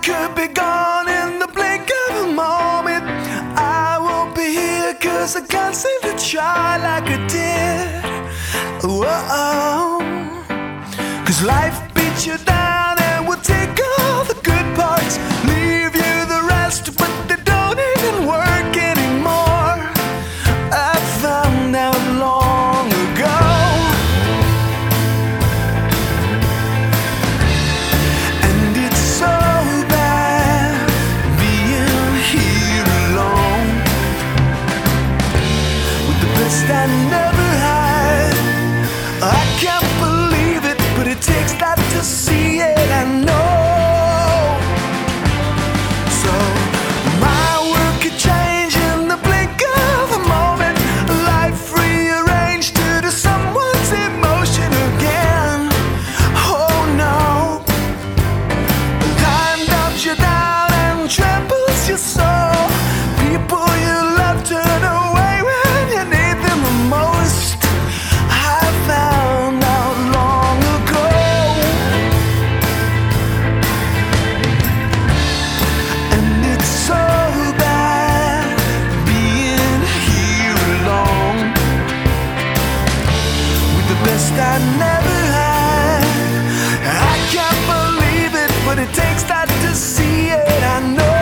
could be gone in the blink of a moment. I won't be here 'cause I can't seem to try like I did. Whoa. 'Cause life beats you down and will take all the good parts, leave you the rest, but they don't even work anymore. I found out long ago. And it's so bad being here alone with the best I never had. I can't believe it, but it takes that to see it, I know. So my world could change in the blink of a moment. Life rearranged due to someone's emotion again. Oh no. Time dumps you down and tramples your soul. People you love turn away when you need them the most. I found out long ago. And it's so bad being here alone with the best I never had. I can't believe it, but it takes that to see it, I know.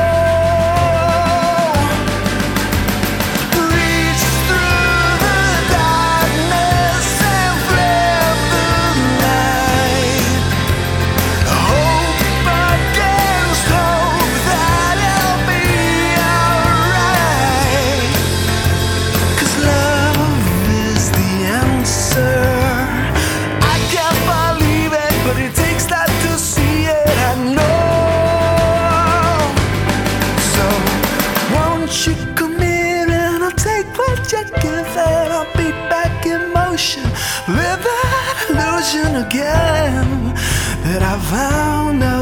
Reach through the darkness and flip the light. Hope against hope that it'll be alright. 'Cause love is the answer. I can't believe it, but it takes that to see it, I know. So won't you come here and I'll take what you give and I'll be back in motion. Live that illusion again that I found out